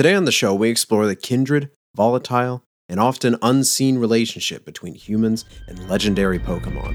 Today on the show, we explore the kindred, volatile, and often unseen relationship between humans and legendary Pokemon.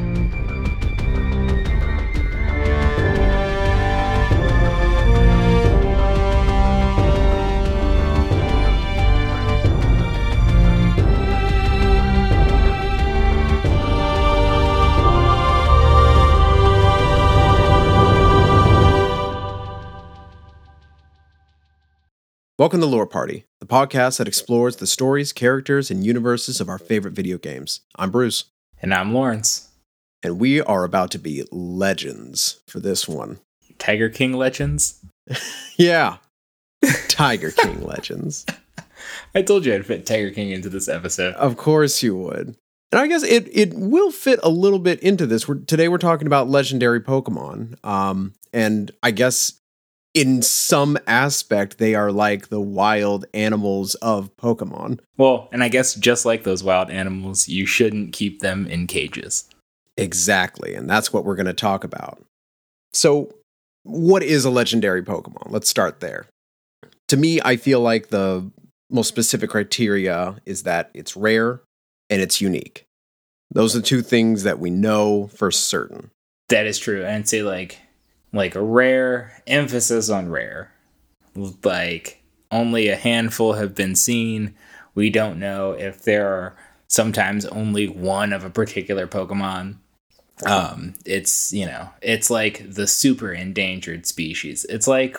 Welcome to Lore Party, the podcast that explores the stories, characters, and universes of our favorite video games. I'm Bruce. And I'm Lawrence. And we are about to be legends for this one. Tiger King Legends? Yeah. Tiger King Legends. I told you I'd fit Tiger King into this episode. Of course you would. And I guess it will fit a little bit into this. Today we're talking about legendary Pokemon. And I guess in some aspect, they are like the wild animals of Pokemon. Well, and I guess just like those wild animals, you shouldn't keep them in cages. Exactly, and that's what we're going to talk about. So, what is a legendary Pokemon? Let's start there. To me, I feel like the most specific criteria is that it's rare and it's unique. Those are the two things that we know for certain. That is true. And say like a rare, emphasis on rare. Like, only a handful have been seen. We don't know if there are sometimes only one of a particular Pokemon. It's like the super endangered species. It's like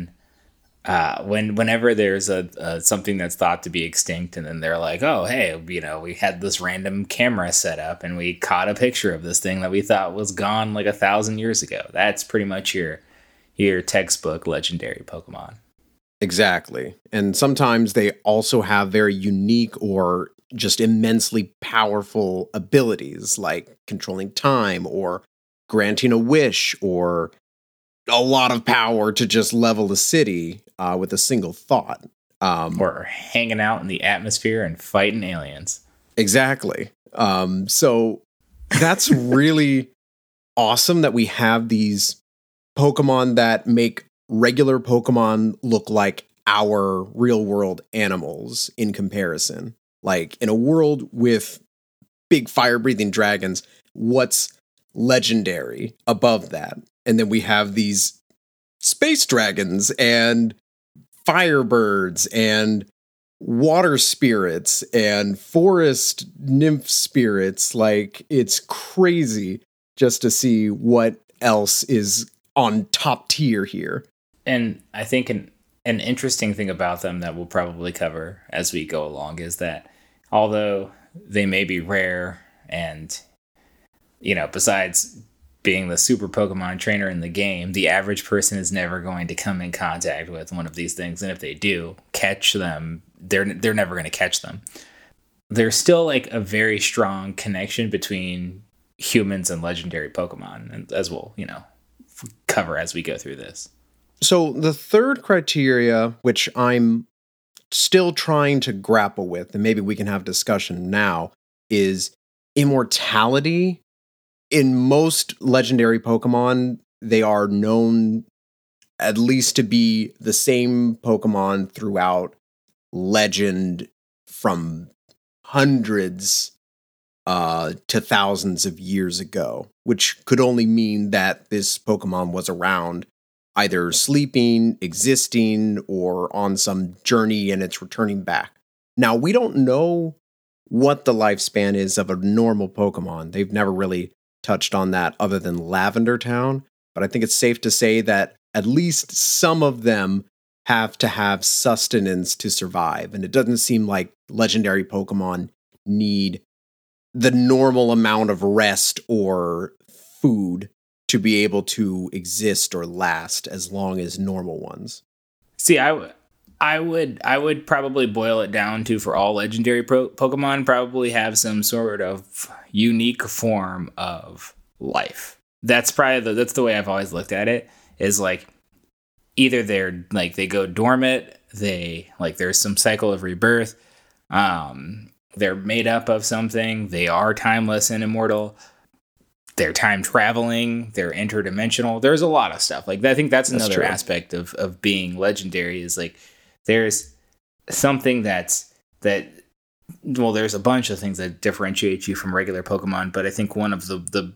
whenever there's a something that's thought to be extinct, and then they're like, oh, hey, we had this random camera set up and we caught a picture of this thing that we thought was gone like 1,000 years ago. That's pretty much your textbook legendary Pokemon. Exactly. And sometimes they also have very unique or just immensely powerful abilities, like controlling time or granting a wish or a lot of power to just level a city with a single thought. Or hanging out in the atmosphere and fighting aliens. Exactly. So that's really awesome that we have these Pokemon that make regular Pokemon look like our real world animals in comparison. Like in a world with big fire breathing dragons, what's legendary above that? And then we have these space dragons and firebirds and water spirits and forest nymph spirits. Like, it's crazy just to see what else is on top tier here. And I think an interesting thing about them that we'll probably cover as we go along is that although they may be rare and, besides being the super Pokemon trainer in the game, the average person is never going to come in contact with one of these things. And if they do catch them, they're never going to catch them. There's still like a very strong connection between humans and legendary Pokemon, and as we'll, cover as we go through this. So the third criteria, which I'm still trying to grapple with, and maybe we can have discussion now, is immortality. In most legendary Pokemon, they are known at least to be the same Pokemon throughout legend from hundreds to thousands of years ago, which could only mean that this Pokemon was around either sleeping, existing, or on some journey and it's returning back. Now, we don't know what the lifespan is of a normal Pokemon. They've never really touched on that other than Lavender Town, but I think it's safe to say that at least some of them have to have sustenance to survive, and it doesn't seem like legendary Pokemon need the normal amount of rest or food to be able to exist or last as long as normal ones. See, I would probably boil it down to, for all legendary Pokemon, probably have some sort of unique form of life. That's probably that's the way I've always looked at it, is like either they're like they go dormant, there's some cycle of rebirth, they're made up of something, they are timeless and immortal, they're time traveling, they're interdimensional. There's a lot of stuff. Like, I think that's another aspect of being legendary, is like there's something that there's a bunch of things that differentiate you from regular Pokemon, but I think one of the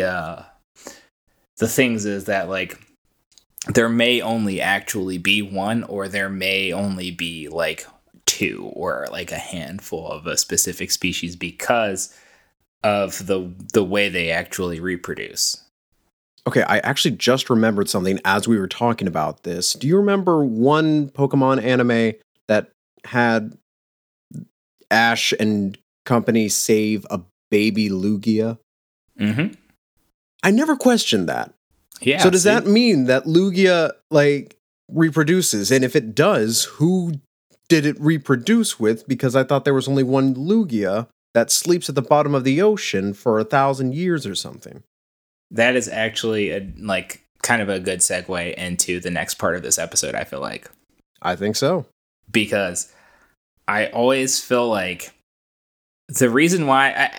things is that like there may only actually be one, or there may only be like two, or like a handful of a specific species because of the way they actually reproduce. Okay, I actually just remembered something as we were talking about this. Do you remember one Pokemon anime that had Ash and company save a baby Lugia? Mm-hmm. I never questioned that. Yeah. So does that mean that Lugia like reproduces? And if it does, who did it reproduce with? Because I thought there was only one Lugia that sleeps at the bottom of the ocean for 1,000 years or something. That is actually kind of a good segue into the next part of this episode, I feel like. I think so. Because I always feel like the reason why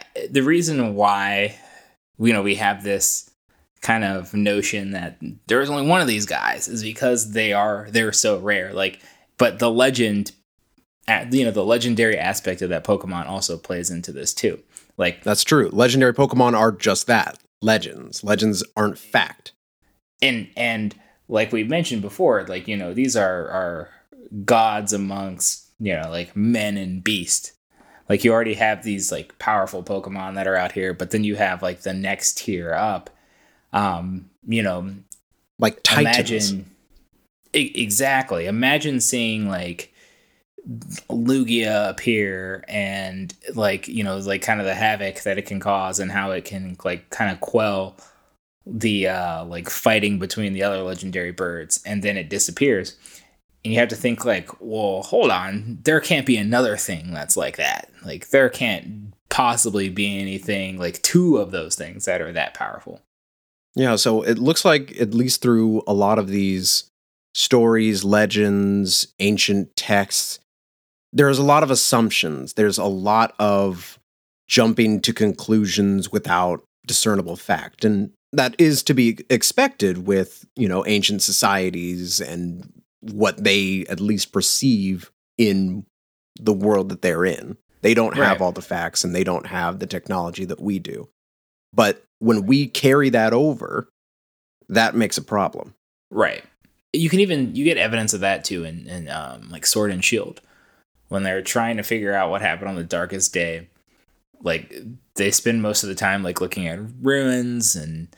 we have this kind of notion that there's only one of these guys is because they're so rare. Like, but the legend, the legendary aspect of that Pokemon also plays into this too. Like, that's true. Legendary Pokemon are just that. Legends. Legends aren't fact. And like we mentioned before, like, these are gods amongst, like men and beast. Like, you already have these like powerful Pokemon that are out here, but then you have like the next tier up, like Titans. Exactly. Imagine seeing like Lugia appear and like like kind of the havoc that it can cause and how it can like kind of quell the like fighting between the other legendary birds, and then it disappears, and you have to think like, well, hold on, there can't be another thing that's like that. Like, there can't possibly be anything like two of those things that are that powerful. Yeah, so it looks like, at least through a lot of these stories, legends, ancient texts, there's a lot of assumptions. There's a lot of jumping to conclusions without discernible fact. And that is to be expected with, ancient societies and what they at least perceive in the world that they're in. They don't have all the facts, and they don't have the technology that we do. But when we carry that over, that makes a problem. Right. You get evidence of that too in like Sword and Shield. When they're trying to figure out what happened on the darkest day, like, they spend most of the time like looking at ruins and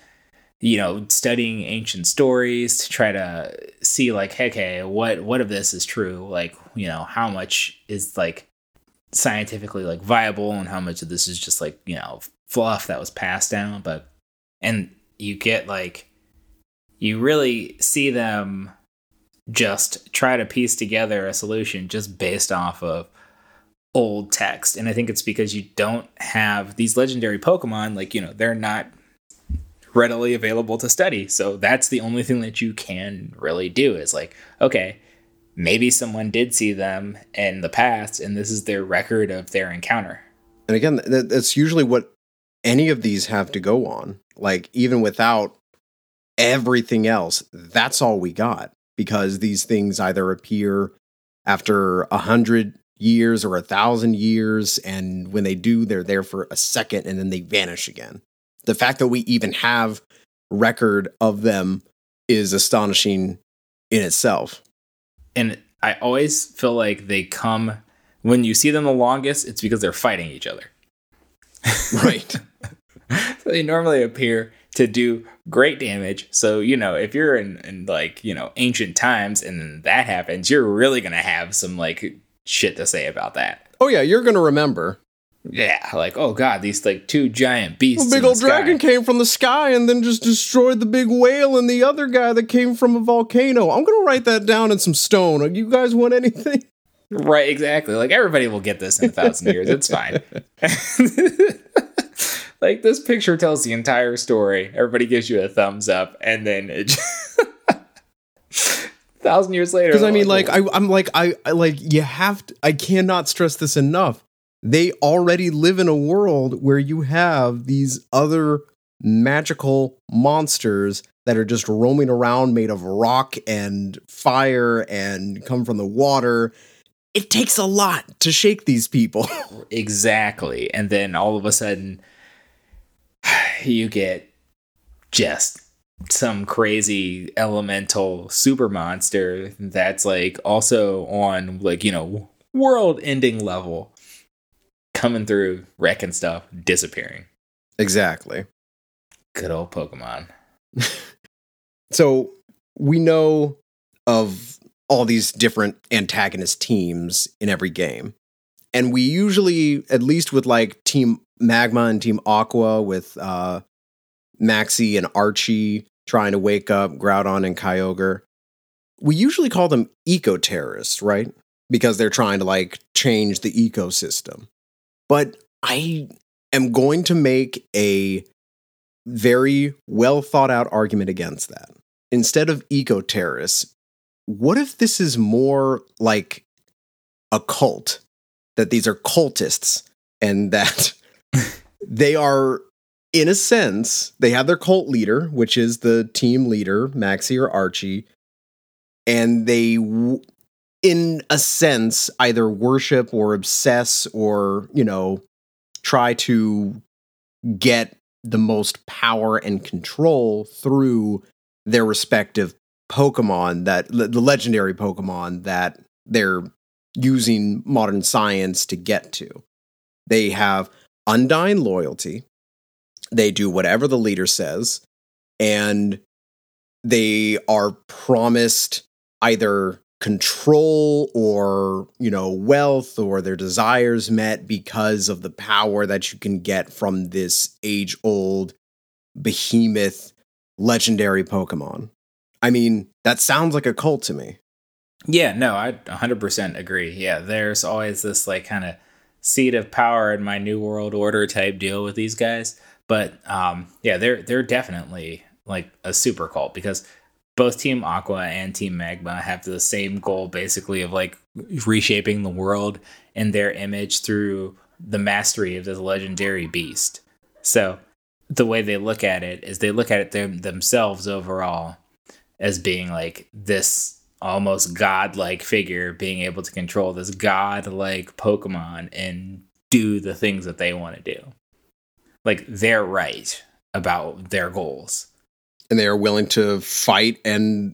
studying ancient stories to try to see like, okay, what of this is true? Like, how much is like scientifically like viable, and how much of this is just like, fluff that was passed down. And you get like, you really see them just try to piece together a solution just based off of old text. And I think it's because you don't have these legendary Pokemon, like, they're not readily available to study. So that's the only thing that you can really do is like, okay, maybe someone did see them in the past, and this is their record of their encounter. And again, that's usually what any of these have to go on. Like, even without everything else, that's all we got. Because these things either appear after 100 years or 1,000 years, and when they do, they're there for a second and then they vanish again. The fact that we even have record of them is astonishing in itself. And I always feel like when you see them the longest, it's because they're fighting each other. Right. So they normally appear to do great damage. So, if you're in like, ancient times and that happens, you're really going to have some like shit to say about that. Oh yeah, you're going to remember. Yeah, like, oh god, these like two giant beasts. A big old dragon came from the sky and then just destroyed the big whale and the other guy that came from a volcano. I'm going to write that down in some stone. You guys want anything? Right, exactly. Like, everybody will get this in 1,000 years. It's fine. Like, this picture tells the entire story. Everybody gives you a thumbs up, and then it just 1,000 years later. Because I mean, like, you have to. I cannot stress this enough. They already live in a world where you have these other magical monsters that are just roaming around made of rock and fire and come from the water. It takes a lot to shake these people. Exactly. And then all of a sudden, you get just some crazy elemental super monster that's like also on like, world ending level coming through, wrecking stuff, disappearing. Exactly. Good old Pokemon. So we know of all these different antagonist teams in every game. And we usually, at least with like Team Magma and Team Aqua, with Maxie and Archie trying to wake up Groudon and Kyogre, we usually call them eco-terrorists, right? Because they're trying to like change the ecosystem. But I am going to make a very well thought out argument against that. Instead of eco-terrorists, what if this is more like a cult? That these are cultists and that they are, in a sense, they have their cult leader, which is the team leader, Maxie or Archie, and they, in a sense, either worship or obsess or, try to get the most power and control through their respective Pokemon, that the legendary Pokemon that they're using modern science to get to. They have undying loyalty. They do whatever the leader says, and they are promised either control or, wealth or their desires met because of the power that you can get from this age-old behemoth legendary Pokemon. I mean, that sounds like a cult to me. Yeah, no, I 100% agree. Yeah, there's always this like kind of seat of power in my new world order type deal with these guys. But yeah, they're definitely like a super cult because both Team Aqua and Team Magma have the same goal, basically, of like reshaping the world in their image through the mastery of this legendary beast. So the way they look at it is they look at it themselves overall as being like this almost godlike figure being able to control this godlike Pokemon and do the things that they want to do. Like, they're right about their goals. And they are willing to fight and,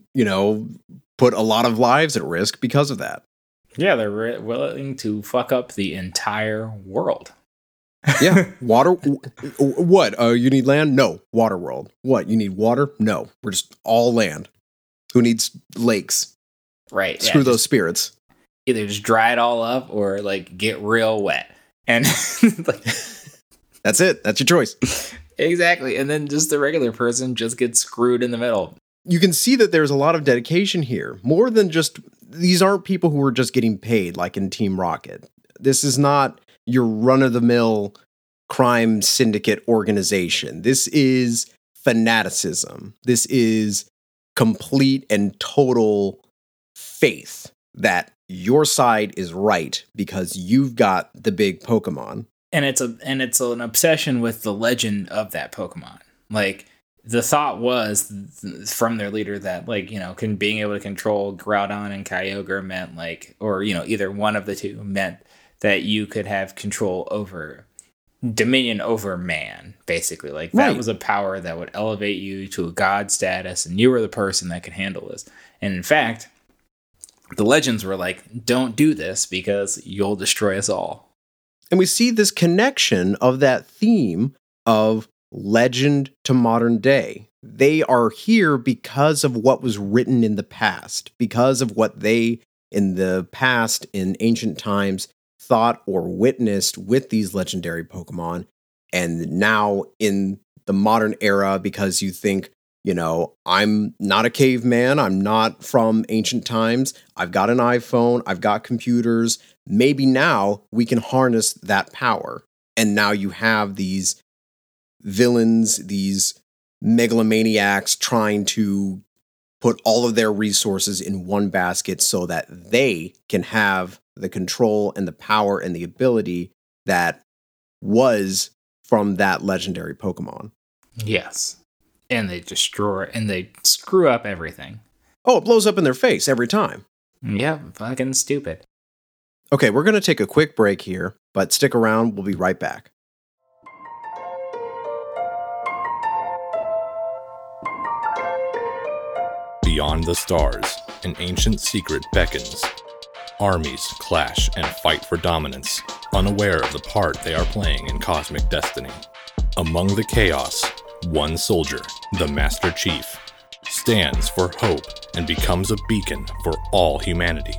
put a lot of lives at risk because of that. Yeah, they're willing to fuck up the entire world. Yeah. Water. What? You need land? No. Water world. What? You need water? No. We're just all land. Who needs lakes? Right. Screw those spirits. Either just dry it all up or like get real wet. And like, that's it. That's your choice. Exactly. And then just the regular person just gets screwed in the middle. You can see that there's a lot of dedication here. More than just, these aren't people who are just getting paid like in Team Rocket. This is not your run-of-the-mill crime syndicate organization. This is fanaticism. This is complete and total faith that your side is right because you've got the big Pokemon. And it's an obsession with the legend of that Pokemon. Like, the thought was from their leader that, like, being able to control Groudon and Kyogre meant like, or, either one of the two meant that you could have control over dominion over man, basically. Like, that was a power that would elevate you to a god status, and you were the person that could handle this. And in fact, the legends were like, don't do this because you'll destroy us all. And we see this connection of that theme of legend to modern day. They are here because of what was written in the past, because of what they, in the past, in ancient times, thought or witnessed with these legendary Pokemon. And now in the modern era, because you think, I'm not a caveman, I'm not from ancient times, I've got an iPhone, I've got computers, maybe now we can harness that power. And now you have these villains, these megalomaniacs trying to put all of their resources in one basket so that they can have the control and the power and the ability that was from that legendary Pokemon. Yes. And they destroy and they screw up everything. Oh, it blows up in their face every time. Yeah, fucking stupid. Okay, we're going to take a quick break here, but stick around. We'll be right back. Beyond the stars, an ancient secret beckons. Armies clash and fight for dominance, unaware of the part they are playing in cosmic destiny. Among the chaos, one soldier, the Master Chief, stands for hope and becomes a beacon for all humanity.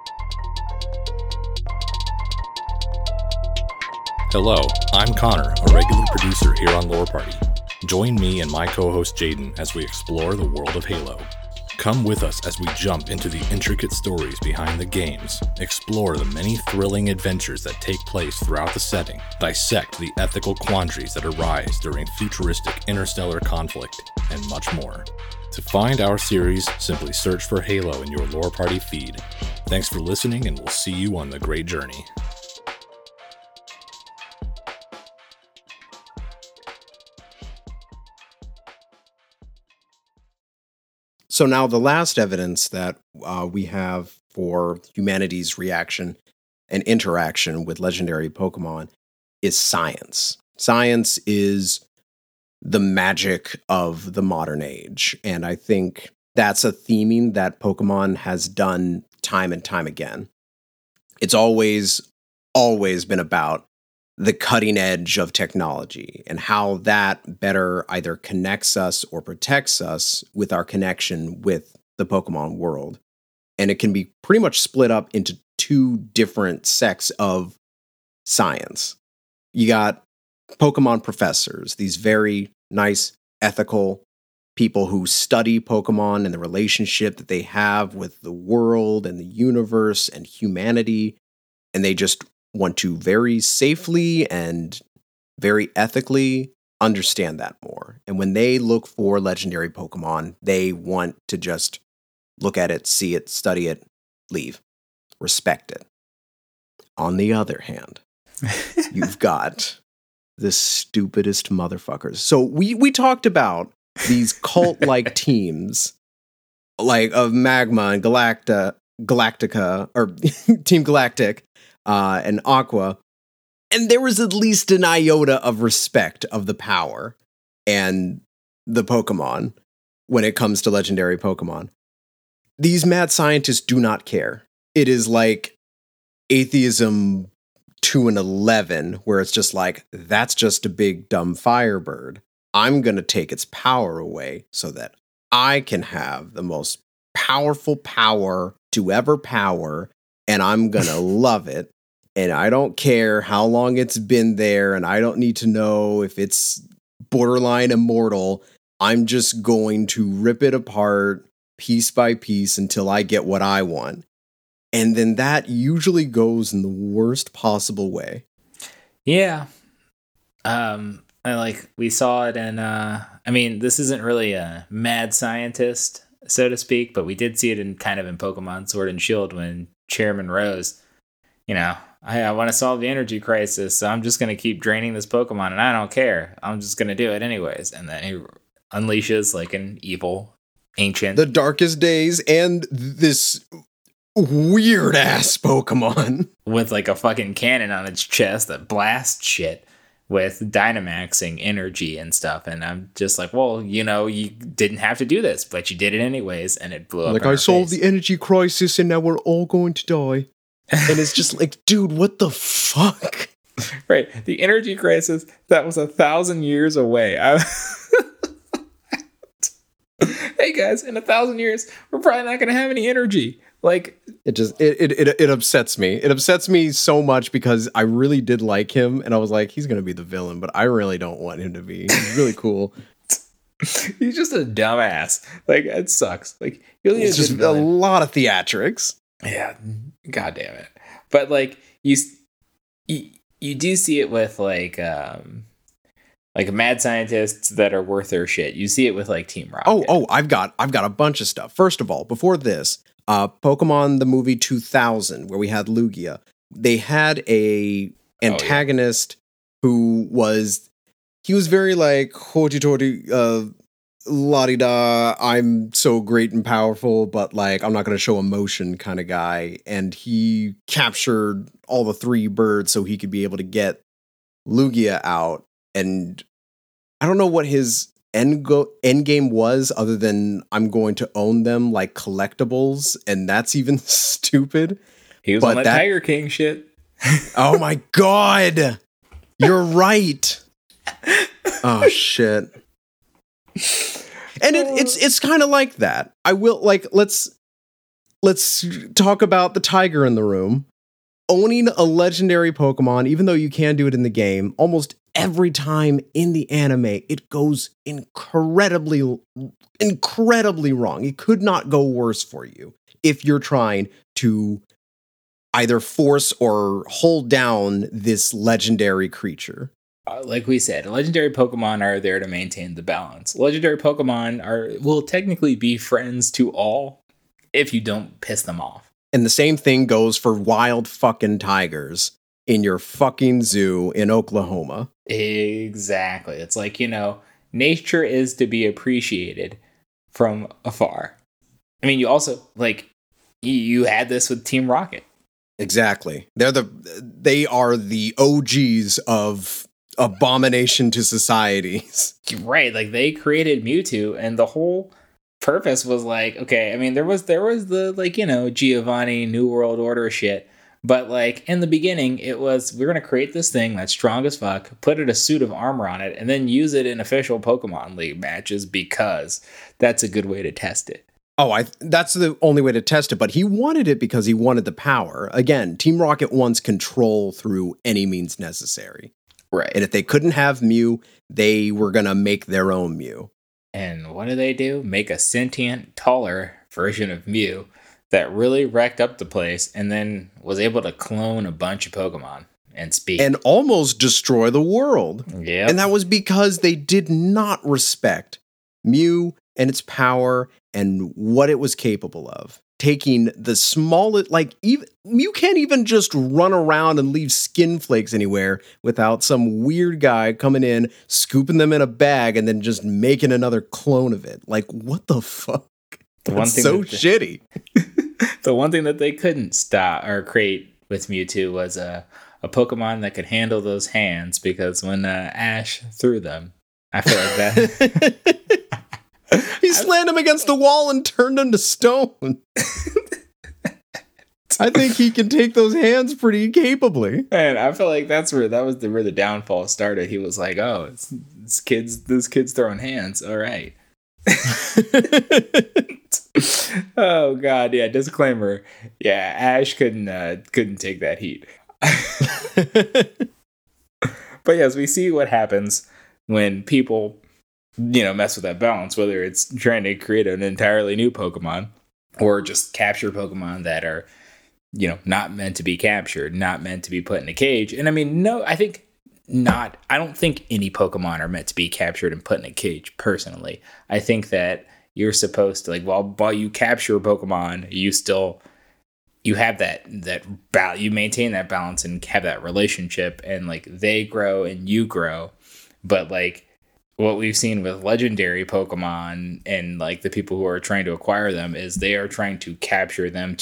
Hello, I'm Connor, a regular producer here on Lore Party. Join me and my co-host Jaden as we explore the world of Halo. Come with us as we jump into the intricate stories behind the games, explore the many thrilling adventures that take place throughout the setting, dissect the ethical quandaries that arise during futuristic interstellar conflict, and much more. To find our series, simply search for Halo in your Lore Party feed. Thanks for listening, and we'll see you on the great journey. So now the last evidence that we have for humanity's reaction and interaction with legendary Pokemon is science. Science is the magic of the modern age. And I think that's a theming that Pokemon has done time and time again. It's always been about the cutting edge of technology and how that better either connects us or protects us with our connection with the Pokemon world. And it can be pretty much split up into two different sects of science. You got Pokemon professors, these very nice, ethical people who study Pokemon and the relationship that they have with the world and the universe and humanity. And they just want to very safely and very ethically understand that more. And when they look for legendary Pokemon, they want to just look at it, see it, study it, leave, respect it. On the other hand, you've got the stupidest motherfuckers. So we talked about these cult-like teams, like of Magma and Galactica, or Team Galactic, and Aqua, and there was at least an iota of respect of the power and the Pokemon when it comes to legendary Pokemon. These mad scientists do not care. It is like atheism to an 11, where it's just like, that's just a big dumb firebird. I'm going to take its power away so that I can have the most powerful power to ever power, and I'm going to love it. And I don't care how long it's been there, and I don't need to know if it's borderline immortal. I'm just going to rip it apart piece by piece until I get what I want. And then that usually goes in the worst possible way. Yeah. We saw it in, this isn't really a mad scientist, so to speak, but we did see it in Pokemon Sword and Shield when Chairman Rose, I want to solve the energy crisis, so I'm just going to keep draining this Pokemon, and I don't care. I'm just going to do it anyways. And then he unleashes like an evil ancient. The Darkest Days and this weird-ass Pokemon. With like a fucking cannon on its chest that blasts shit with Dynamaxing energy and stuff. And I'm just like, well, you didn't have to do this, but you did it anyways, and it blew up. Like, I solved the energy crisis, and now we're all going to die. And it's just like, dude, what the fuck? Right. The energy crisis, that was 1,000 years away. Hey guys, in 1,000 years, we're probably not going to have any energy. Like, it upsets me. It upsets me so much because I really did like him, and I was like, he's going to be the villain, but I really don't want him to be. He's really cool. He's just a dumbass. Like, it sucks. Like, it's just a lot of theatrics. Yeah, god damn it. But like you do see it with like mad scientists that are worth their shit. You see it with like Team Rocket. Oh, I've got a bunch of stuff. First of all, before this, Pokemon the movie 2000, where we had Lugia, they had a antagonist who was he was very like hoti-toti, la-di-da, I'm so great and powerful, but like I'm not going to show emotion kind of guy. And he captured all the 3 birds so he could be able to get Lugia out. And I don't know what his end game was, other than I'm going to own them like collectibles, and that's even stupid. He was on that Tiger King shit. Oh my god, you're right. Oh shit. And it's kind of like that. I will like let's talk about the tiger in the room. Owning a legendary Pokemon, even though you can do it in the game, almost every time in the anime, it goes incredibly wrong. It could not go worse for you if you're trying to either force or hold down this legendary creature. Like we said, legendary Pokemon are there to maintain the balance. Legendary Pokemon will technically be friends to all if you don't piss them off. And the same thing goes for wild fucking tigers in your fucking zoo in Oklahoma. Exactly. It's like, nature is to be appreciated from afar. I mean, you also, like, you had this with Team Rocket. Exactly. They are the OGs of abomination to societies. Right. Like, they created Mewtwo, and the whole purpose was like, okay, I mean, there was the, like, Giovanni New World Order shit, but like in the beginning it was, we're going to create this thing that's strong as fuck, put a suit of armor on it, and then use it in official Pokemon League matches because that's a good way to test it. That's the only way to test it, but he wanted it because he wanted the power. Again, Team Rocket wants control through any means necessary. Right. And if they couldn't have Mew, they were going to make their own Mew. And what do? Make a sentient, taller version of Mew that really wrecked up the place and then was able to clone a bunch of Pokemon and speak. And almost destroy the world. Yeah. And that was because they did not respect Mew and its power and what it was capable of. Taking the smallest, like, even you can't even just run around and leave skin flakes anywhere without some weird guy coming in, scooping them in a bag, and then just making another clone of it. Like, what the fuck? That's so shitty. The one thing that they couldn't stop or create with Mewtwo was a Pokemon that could handle those hands, because when Ash threw them, I feel like that. He slammed him against the wall and turned him to stone. I think he can take those hands pretty capably. And I feel like where the downfall started. He was like, "Oh, this kid's throwing hands. All right." Oh God, yeah. Disclaimer: yeah, Ash couldn't take that heat. But yes, we see what happens when people, mess with that balance, whether it's trying to create an entirely new Pokemon or just capture Pokemon that are, not meant to be captured, not meant to be put in a cage. And I mean, I don't think any Pokemon are meant to be captured and put in a cage, personally. I think that you're supposed to, like, while you capture a Pokemon, you have that you maintain that balance and have that relationship, and like they grow and you grow. But like what we've seen with legendary Pokemon and like the people who are trying to acquire them is they are trying to capture them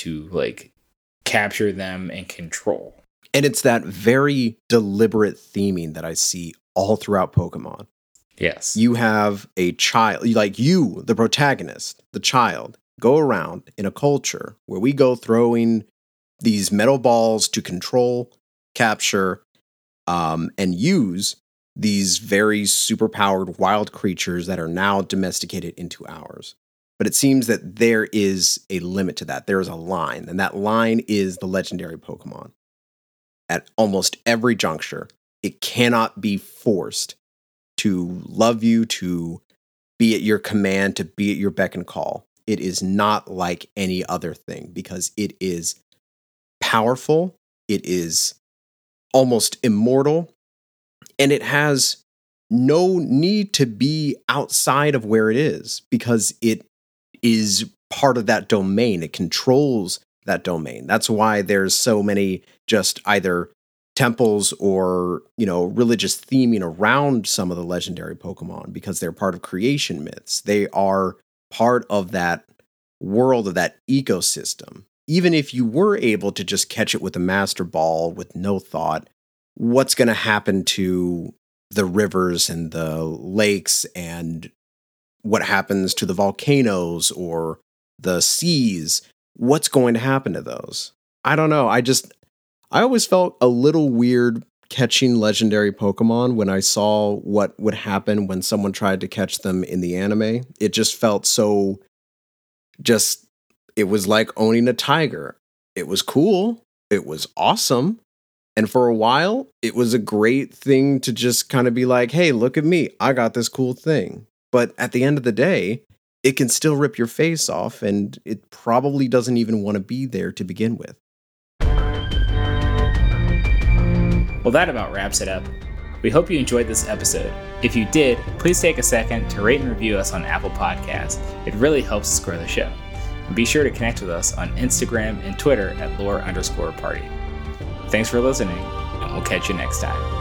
and control. And it's that very deliberate theming that I see all throughout Pokemon. Yes. You have a child, like you, the protagonist, the child, go around in a culture where we go throwing these metal balls to control, capture, and use these very superpowered wild creatures that are now domesticated into ours. But it seems that there is a limit to that. There is a line, and that line is the legendary Pokemon. At almost every juncture, it cannot be forced to love you, to be at your command, to be at your beck and call. It is not like any other thing because it is powerful, it is almost immortal, and it has no need to be outside of where it is because it is part of that domain. It controls that domain. That's why there's so many just either temples or, religious theming around some of the legendary Pokemon because they're part of creation myths. They are part of that world, of that ecosystem. Even if you were able to just catch it with a Master Ball with no thought, what's going to happen to the rivers and the lakes, and what happens to the volcanoes or the seas? What's going to happen to those? I don't know. I always felt a little weird catching legendary Pokemon when I saw what would happen when someone tried to catch them in the anime. It just felt so it was like owning a tiger. It was cool. It was awesome. And for a while, it was a great thing to just kind of be like, hey, look at me. I got this cool thing. But at the end of the day, it can still rip your face off, and it probably doesn't even want to be there to begin with. Well, that about wraps it up. We hope you enjoyed this episode. If you did, please take a second to rate and review us on Apple Podcasts. It really helps us grow the show. And be sure to connect with us on Instagram and Twitter at lore_party. Thanks for listening, and we'll catch you next time.